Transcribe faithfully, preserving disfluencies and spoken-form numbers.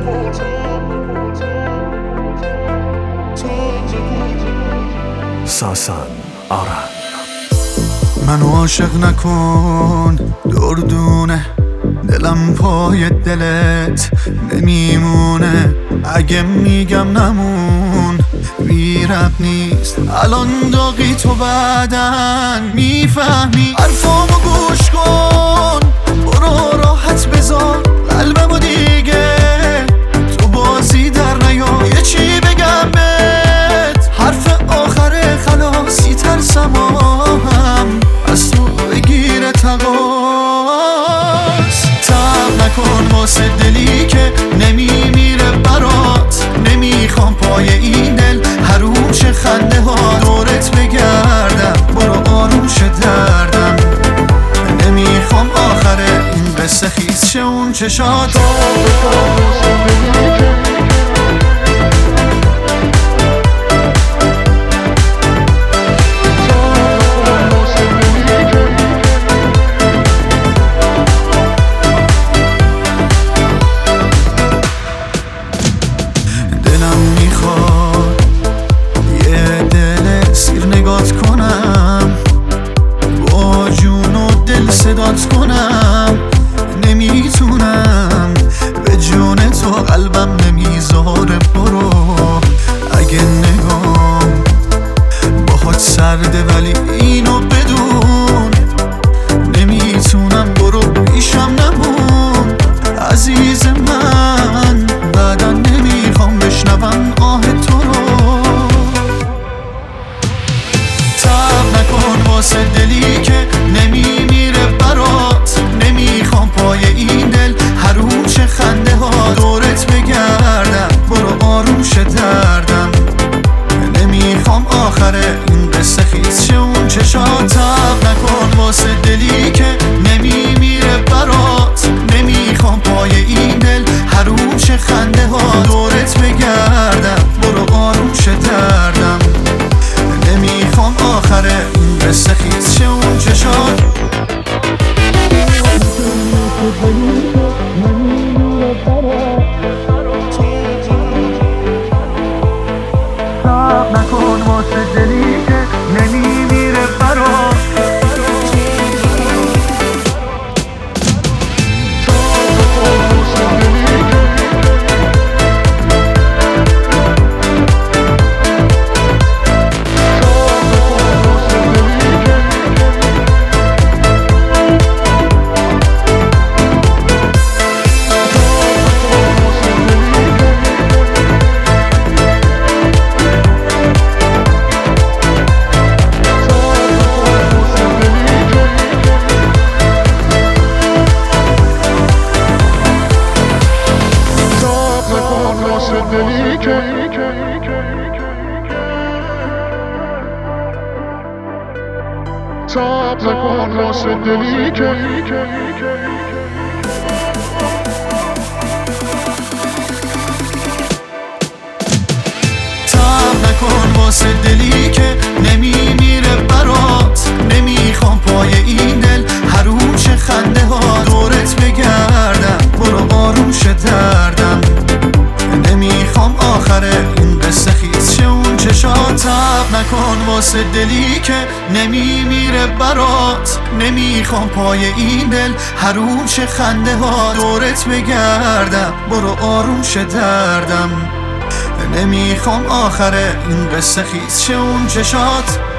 ساسان آرن منو عاشق نکن دردونه، دلم پای دلت نمیمونه. اگه میگم نمون بی رب نیست، الان داغی تو بعدن میفهمی. حرفامو گوش کن، برو راحت بذار قلبمو دیگه تو بازی در نیا. یه چی بگم بهت، حرف آخره خلاصی ترسم هم از تو بگیره تقاس. تب نکن واسه دلی که نمیمیره برات، نمیخوام پای این دل حرومش خنده ها دورت بگردم. برو آروم شه دردم، نمیخوام آخره این قصه خیز شه اون چشات. صدات کنم نمیتونم، به جون تو قلبم نمیذاره. برو اگه نگام باهات سرده ولی اینو بدون نمیتونم. برو پیشم نمون عزیز من، بعدا نمیخوام بشنوم آه تو رو. تب نکن واسه دلی که نمیمیره برات، نمیخوام پای این دل حرومش خنده ها دورت بگردم. برو آروم شه دردم، نمیخوام آخره این قصه خیز شه اون چشات. تب نکن واسه دلی که نمیمیره برات، نمیخوام پای این دل حرومش خنده ها دورت بگردم. برو آروم شه دردم، نمیخوام آخره این قصه خیز شه اون چشات. تب نکن واسه دلی که نمیمیره برات، تب نکن واسه دلی که تب نکن واسه دلی که نمیمیره برات، نمیخوام پای این دل حرومش خنده ها دورت بگردم. برو آروم شه دردم، نمیخوام آخره این قصه خیز شه اون چشات. تب نکن واسه دلی که نمیمیره برات، نمیخوام پای این دل حرومش خنده ها دورت بگردم. برو آروم شه دردم، نمیخوام آخره این قصه خیز شه اون چشات.